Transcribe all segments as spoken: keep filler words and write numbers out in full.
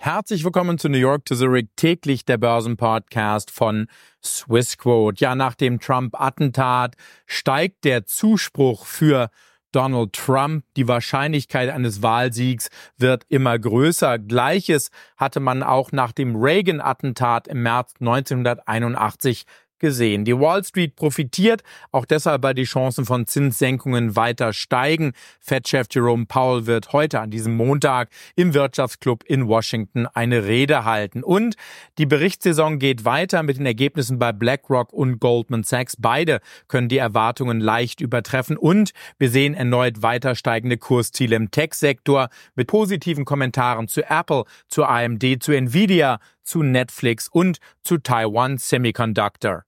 Herzlich willkommen zu New York to Zurich, täglich der Börsenpodcast von Swissquote. Ja, nach dem Trump-Attentat steigt der Zuspruch für Donald Trump. Die Wahrscheinlichkeit eines Wahlsiegs wird immer größer. Gleiches hatte man auch nach dem Reagan-Attentat im März neunzehnhunderteinundachtzig gesehen. Die Wall Street profitiert, auch deshalb, weil die Chancen von Zinssenkungen weiter steigen. Fed-Chef Jerome Powell wird heute an diesem Montag im Wirtschaftsclub in Washington eine Rede halten. Und die Berichtssaison geht weiter mit den Ergebnissen bei BlackRock und Goldman Sachs. Beide können die Erwartungen leicht übertreffen und wir sehen erneut weiter steigende Kursziele im Tech-Sektor mit positiven Kommentaren zu Apple, zu A M D, zu Nvidia, zu Netflix und zu Taiwan Semiconductor.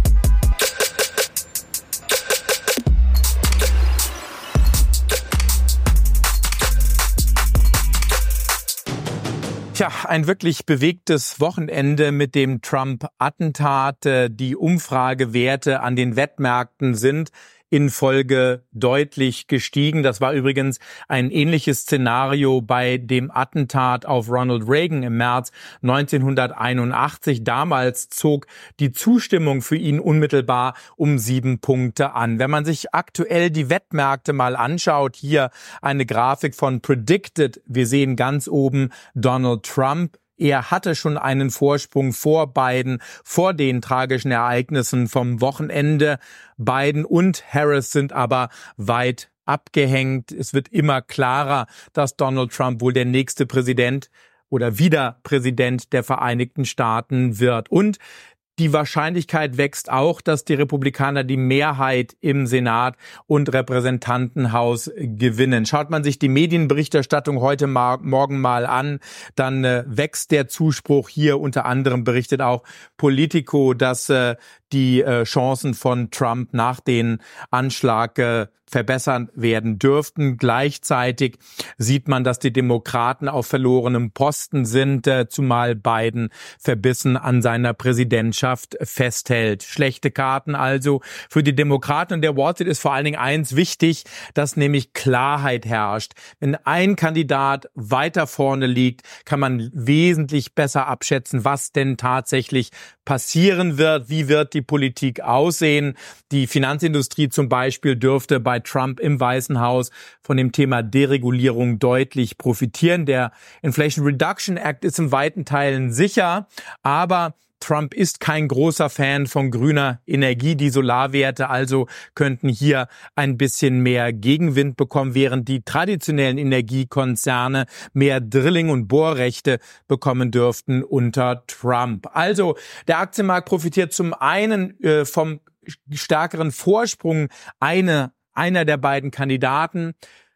Tja, ein wirklich bewegtes Wochenende mit dem Trump-Attentat. Die Umfragewerte an den Wettmärkten sind in Folge deutlich gestiegen. Das war übrigens ein ähnliches Szenario bei dem Attentat auf Ronald Reagan im März neunzehnhunderteinundachtzig. Damals zog die Zustimmung für ihn unmittelbar um sieben Punkte an. Wenn man sich aktuell die Wettmärkte mal anschaut, hier eine Grafik von Predicted. Wir sehen ganz oben Donald Trump. Er hatte schon einen Vorsprung vor Biden, vor den tragischen Ereignissen vom Wochenende. Biden und Harris sind aber weit abgehängt. Es wird immer klarer, dass Donald Trump wohl der nächste Präsident oder wieder Präsident der Vereinigten Staaten wird. Und die Wahrscheinlichkeit wächst auch, dass die Republikaner die Mehrheit im Senat und Repräsentantenhaus gewinnen. Schaut man sich die Medienberichterstattung heute ma- morgen mal an, dann äh, wächst der Zuspruch hier. Unter anderem berichtet auch Politico, dass äh, die äh, Chancen von Trump nach dem Anschlag äh, verbessern werden dürften. Gleichzeitig sieht man, dass die Demokraten auf verlorenem Posten sind, äh, zumal Biden verbissen an seiner Präsidentschaft festhält. Schlechte Karten also für die Demokraten. Und der Wall Street ist vor allen Dingen eins wichtig, dass nämlich Klarheit herrscht. Wenn ein Kandidat weiter vorne liegt, kann man wesentlich besser abschätzen, was denn tatsächlich passieren wird, wie wird die Politik aussehen. Die Finanzindustrie zum Beispiel dürfte bei Trump im Weißen Haus von dem Thema Deregulierung deutlich profitieren. Der Inflation Reduction Act ist in weiten Teilen sicher, aber Trump ist kein großer Fan von grüner Energie. Die Solarwerte also könnten hier ein bisschen mehr Gegenwind bekommen, während die traditionellen Energiekonzerne mehr Drilling- und Bohrrechte bekommen dürften unter Trump. Also der Aktienmarkt profitiert zum einen äh, vom stärkeren Vorsprung eine, einer der beiden Kandidaten.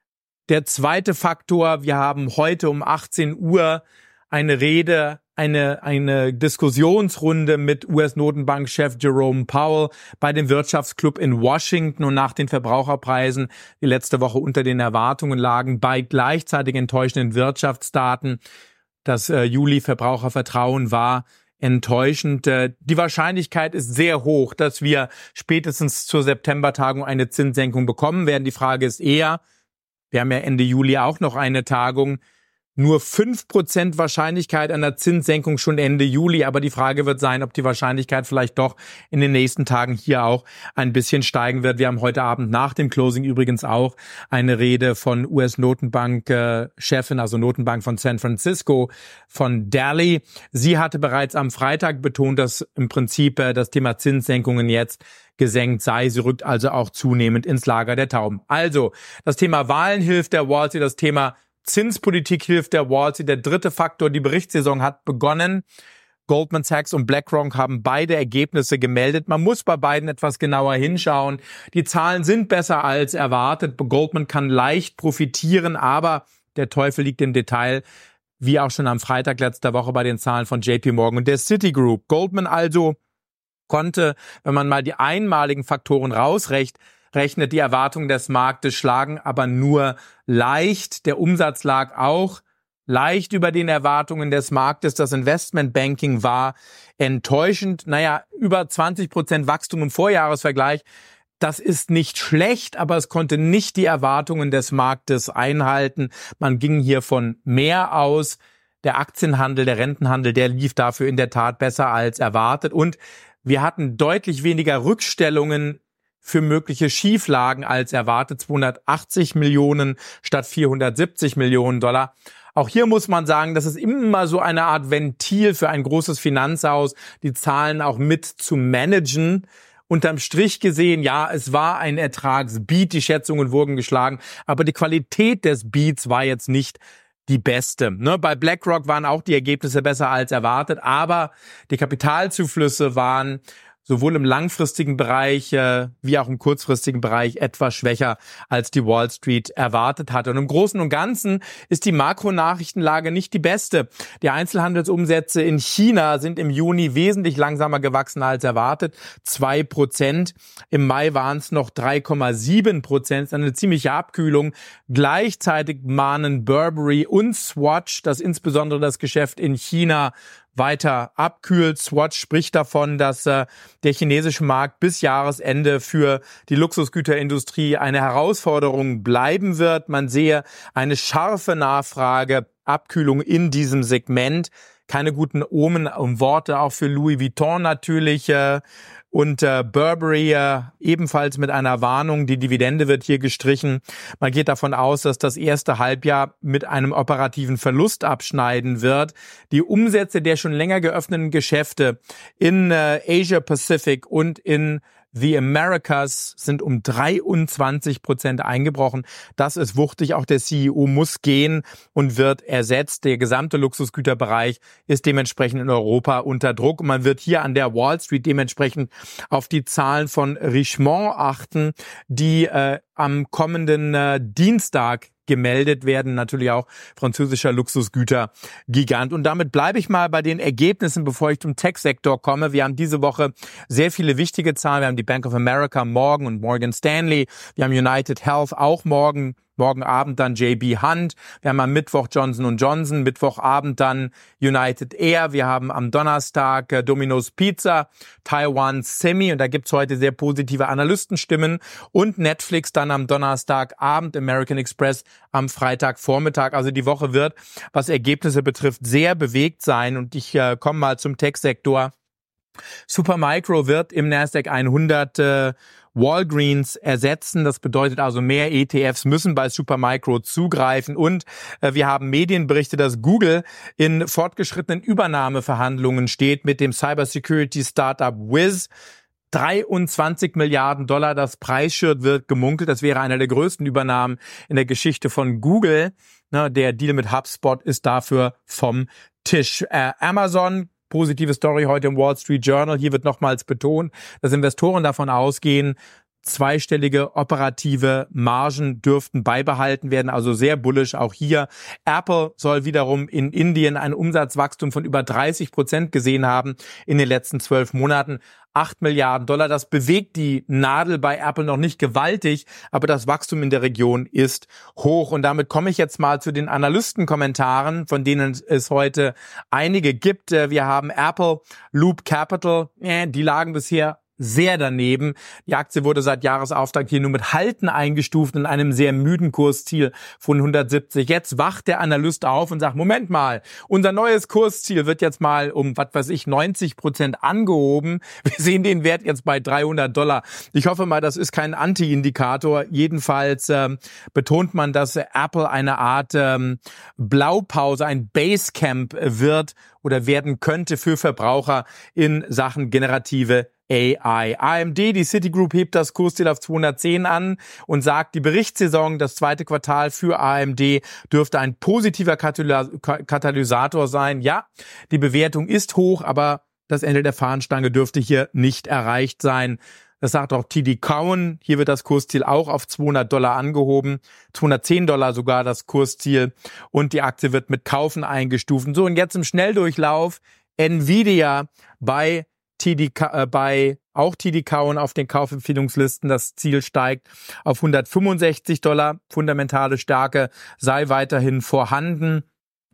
Der zweite Faktor, wir haben heute um achtzehn Uhr eine Rede, eine eine Diskussionsrunde mit U S-Notenbankchef Jerome Powell bei dem Wirtschaftsclub in Washington. Und nach den Verbraucherpreisen, die letzte Woche unter den Erwartungen lagen, bei gleichzeitig enttäuschenden Wirtschaftsdaten, das äh, Juli-Verbrauchervertrauen war enttäuschend. Äh, die Wahrscheinlichkeit ist sehr hoch, dass wir spätestens zur Septembertagung eine Zinssenkung bekommen werden. Die Frage ist eher, wir haben ja Ende Juli auch noch eine Tagung, nur fünf Prozent Wahrscheinlichkeit einer Zinssenkung schon Ende Juli. Aber die Frage wird sein, ob die Wahrscheinlichkeit vielleicht doch in den nächsten Tagen hier auch ein bisschen steigen wird. Wir haben heute Abend nach dem Closing übrigens auch eine Rede von U S-Notenbank-Chefin, also Notenbank von San Francisco, von Daly. Sie hatte bereits am Freitag betont, dass im Prinzip das Thema Zinssenkungen jetzt gesenkt sei. Sie rückt also auch zunehmend ins Lager der Tauben. Also, das Thema Wahlen hilft der Wall Street, das Thema Zinspolitik hilft der Wall Street. Der dritte Faktor, die Berichtssaison hat begonnen. Goldman Sachs und BlackRock haben beide Ergebnisse gemeldet. Man muss bei beiden etwas genauer hinschauen. Die Zahlen sind besser als erwartet. Goldman kann leicht profitieren, aber der Teufel liegt im Detail, wie auch schon am Freitag letzter Woche bei den Zahlen von J P Morgan und der Citigroup. Goldman also konnte, wenn man mal die einmaligen Faktoren rausrechnet, rechnet die Erwartungen des Marktes schlagen aber nur leicht. Der Umsatz lag auch leicht über den Erwartungen des Marktes. Das Investmentbanking war enttäuschend. Naja, über zwanzig Prozent Wachstum im Vorjahresvergleich. Das ist nicht schlecht, aber es konnte nicht die Erwartungen des Marktes einhalten. Man ging hier von mehr aus. der Aktienhandel, der Rentenhandel, der lief dafür in der Tat besser als erwartet. Und wir hatten deutlich weniger Rückstellungen für mögliche Schieflagen als erwartet. zweihundertachtzig Millionen statt vierhundertsiebzig Millionen Dollar. Auch hier muss man sagen, das ist immer so eine Art Ventil für ein großes Finanzhaus, die Zahlen auch mit zu managen. Unterm Strich gesehen, ja, es war ein Ertragsbeat, die Schätzungen wurden geschlagen, aber die Qualität des Beats war jetzt nicht die beste. Ne? Bei BlackRock waren auch die Ergebnisse besser als erwartet, aber die Kapitalzuflüsse waren sowohl im langfristigen Bereich äh, wie auch im kurzfristigen Bereich etwas schwächer, als die Wall Street erwartet hatte. Und im Großen und Ganzen ist die Makronachrichtenlage nicht die beste. Die Einzelhandelsumsätze in China sind im Juni wesentlich langsamer gewachsen als erwartet, zwei Prozent. Im Mai waren es noch drei Komma sieben Prozent, das ist eine ziemliche Abkühlung. Gleichzeitig mahnen Burberry und Swatch, dass insbesondere das Geschäft in China weiter abkühlt. Swatch spricht davon, dass äh, der chinesische Markt bis Jahresende für die Luxusgüterindustrie eine Herausforderung bleiben wird. Man sehe eine scharfe Nachfrage, Abkühlung in diesem Segment. Keine guten Omen und Worte auch für Louis Vuitton natürlich. Äh, Und äh, Burberry äh, ebenfalls mit einer Warnung, die Dividende wird hier gestrichen. Man geht davon aus, dass das erste Halbjahr mit einem operativen Verlust abschneiden wird. Die Umsätze der schon länger geöffneten Geschäfte in äh, Asia Pacific und in The Americas sind um dreiundzwanzig Prozent eingebrochen. Das ist wuchtig. Auch der C E O muss gehen und wird ersetzt. Der gesamte Luxusgüterbereich ist dementsprechend in Europa unter Druck. Und man wird hier an der Wall Street dementsprechend auf die Zahlen von Richemont achten, die äh, am kommenden äh, Dienstag gemeldet werden, natürlich auch französischer Luxusgütergigant. Und damit bleibe ich mal bei den Ergebnissen, bevor ich zum Tech-Sektor komme. Wir haben diese Woche sehr viele wichtige Zahlen. Wir haben die Bank of America morgen und Morgan Stanley. Wir haben United Health auch morgen. Morgen Abend dann J B Hunt. Wir haben am Mittwoch Johnson und Johnson. Mittwochabend dann United Air. Wir haben am Donnerstag äh, Domino's Pizza, Taiwan Semi. Und da gibt's heute sehr positive Analystenstimmen. Und Netflix dann am Donnerstagabend, American Express am Freitagvormittag. Also die Woche wird, was Ergebnisse betrifft, sehr bewegt sein. Und ich äh, komme mal zum Tech-Sektor. Supermicro wird im Nasdaq hundert äh, Walgreens ersetzen. Das bedeutet also, mehr E T Fs müssen bei Supermicro zugreifen. Und äh, wir haben Medienberichte, dass Google in fortgeschrittenen Übernahmeverhandlungen steht mit dem Cybersecurity-Startup Wiz. dreiundzwanzig Milliarden Dollar, das Preisschild wird gemunkelt. Das wäre einer der größten Übernahmen in der Geschichte von Google. Na, der Deal mit HubSpot ist dafür vom Tisch. Äh, Amazon, positive Story heute im Wall Street Journal. Hier wird nochmals betont, dass Investoren davon ausgehen, zweistellige operative Margen dürften beibehalten werden, also sehr bullish auch hier. Apple soll wiederum in Indien ein Umsatzwachstum von über dreißig Prozent gesehen haben in den letzten zwölf Monaten. acht Milliarden Dollar, das bewegt die Nadel bei Apple noch nicht gewaltig, aber das Wachstum in der Region ist hoch. Und damit komme ich jetzt mal zu den Analystenkommentaren, von denen es heute einige gibt. Wir haben Apple, Loop Capital, die lagen bisher sehr daneben. Die Aktie wurde seit Jahresauftakt hier nur mit Halten eingestuft in einem sehr müden Kursziel von hundertsiebzig. Jetzt wacht der Analyst auf und sagt, Moment mal, unser neues Kursziel wird jetzt mal um, was weiß ich, neunzig Prozent angehoben. Wir sehen den Wert jetzt bei dreihundert Dollar. Ich hoffe mal, das ist kein Anti-Indikator. Jedenfalls ähm, betont man, dass Apple eine Art ähm, Blaupause, ein Basecamp wird oder werden könnte für Verbraucher in Sachen generative A I. A M D, die Citigroup, hebt das Kursziel auf zweihundertzehn an und sagt, die Berichtssaison, das zweite Quartal für A M D dürfte ein positiver Katalysator sein. Ja, die Bewertung ist hoch, aber das Ende der Fahnenstange dürfte hier nicht erreicht sein. Das sagt auch T D Cowen. Hier wird das Kursziel auch auf zweihundert Dollar angehoben. zweihundertzehn Dollar sogar das Kursziel. Und die Aktie wird mit Kaufen eingestuft. So, und jetzt im Schnelldurchlauf Nvidia bei T D, äh, bei auch T D Cowen auf den Kaufempfehlungslisten. Das Ziel steigt auf hundertfünfundsechzig Dollar. Fundamentale Stärke sei weiterhin vorhanden.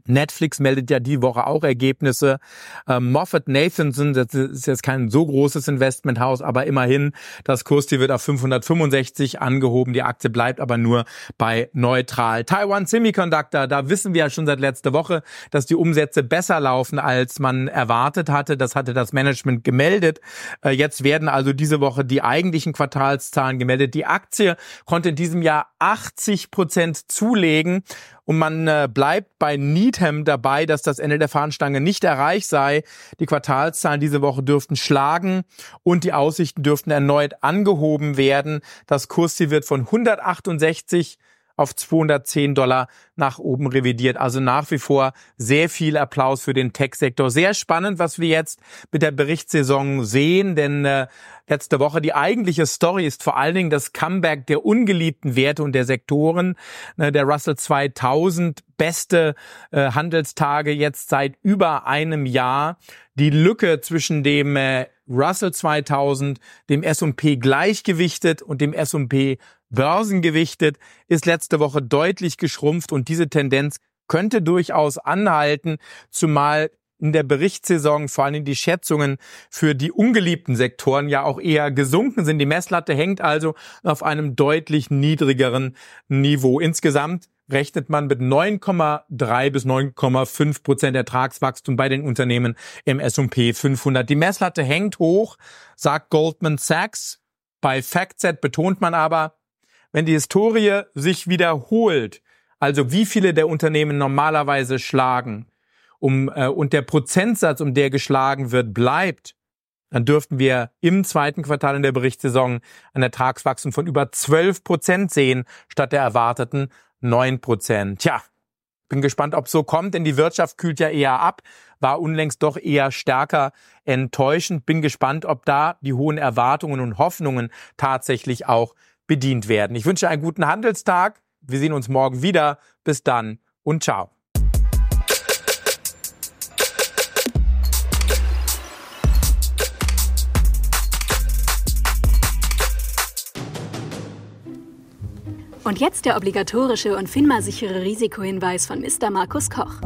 Netflix meldet ja die Woche auch Ergebnisse. Ähm, Moffett-Nathanson, das ist jetzt kein so großes Investmenthaus, aber immerhin, das Kursziel wird auf fünfhundertfünfundsechzig angehoben. Die Aktie bleibt aber nur bei neutral. Taiwan Semiconductor, da wissen wir ja schon seit letzter Woche, dass die Umsätze besser laufen, als man erwartet hatte. Das hatte das Management gemeldet. Äh, jetzt werden also diese Woche die eigentlichen Quartalszahlen gemeldet. Die Aktie konnte in diesem Jahr achtzig Prozent zulegen. Und man äh, bleibt bei Needham dabei, dass das Ende der Fahnenstange nicht erreicht sei. Die Quartalszahlen diese Woche dürften schlagen und die Aussichten dürften erneut angehoben werden. Das Kursziel wird von hundertachtundsechzig auf zweihundertzehn Dollar nach oben revidiert. Also nach wie vor sehr viel Applaus für den Tech-Sektor. Sehr spannend, was wir jetzt mit der Berichtssaison sehen, denn äh, letzte Woche die eigentliche Story ist vor allen Dingen das Comeback der ungeliebten Werte und der Sektoren. Äh, der Russell zweitausend, beste äh, Handelstage jetzt seit über einem Jahr. Die Lücke zwischen dem äh, Russell zweitausend, dem S und P gleichgewichtet und dem S und P börsengewichtet, ist letzte Woche deutlich geschrumpft und diese Tendenz könnte durchaus anhalten, zumal in der Berichtssaison vor allem die Schätzungen für die ungeliebten Sektoren ja auch eher gesunken sind. Die Messlatte hängt also auf einem deutlich niedrigeren Niveau. Insgesamt rechnet man mit neun Komma drei bis neun Komma fünf Prozent Ertragswachstum bei den Unternehmen im S und P fünfhundert. Die Messlatte hängt hoch, sagt Goldman Sachs. Bei FactSet betont man aber, wenn die Historie sich wiederholt, also wie viele der Unternehmen normalerweise schlagen, um äh, und der Prozentsatz, um der geschlagen wird, bleibt, dann dürften wir im zweiten Quartal in der Berichtssaison ein Ertragswachstum von über zwölf Prozent sehen, statt der erwarteten neun Prozent. Tja, bin gespannt, ob es so kommt, denn die Wirtschaft kühlt ja eher ab, war unlängst doch eher stärker enttäuschend. Bin gespannt, ob da die hohen Erwartungen und Hoffnungen tatsächlich auch bedient werden. Ich wünsche einen guten Handelstag. Wir sehen uns morgen wieder. Bis dann und ciao. Und jetzt der obligatorische und FINMA-sichere Risikohinweis von Mister Markus Koch.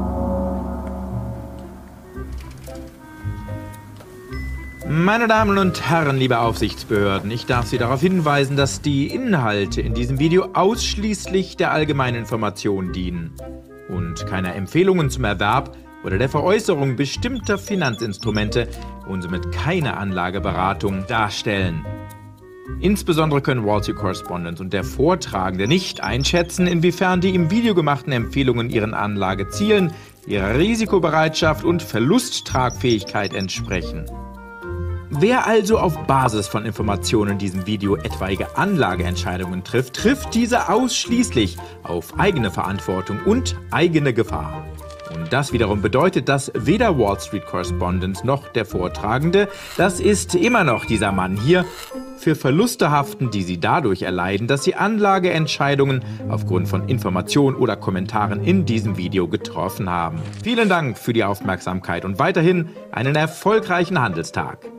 Meine Damen und Herren, liebe Aufsichtsbehörden, ich darf Sie darauf hinweisen, dass die Inhalte in diesem Video ausschließlich der allgemeinen Information dienen und keine Empfehlungen zum Erwerb oder der Veräußerung bestimmter Finanzinstrumente und somit keine Anlageberatung darstellen. Insbesondere können Wall Street Correspondent und der Vortragende nicht einschätzen, inwiefern die im Video gemachten Empfehlungen ihren Anlagezielen, ihrer Risikobereitschaft und Verlusttragfähigkeit entsprechen. Wer also auf Basis von Informationen in diesem Video etwaige Anlageentscheidungen trifft, trifft diese ausschließlich auf eigene Verantwortung und eigene Gefahr. Und das wiederum bedeutet, dass weder Wall Street Correspondent noch der Vortragende, das ist immer noch dieser Mann hier, für Verluste haften, die sie dadurch erleiden, dass sie Anlageentscheidungen aufgrund von Informationen oder Kommentaren in diesem Video getroffen haben. Vielen Dank für die Aufmerksamkeit und weiterhin einen erfolgreichen Handelstag.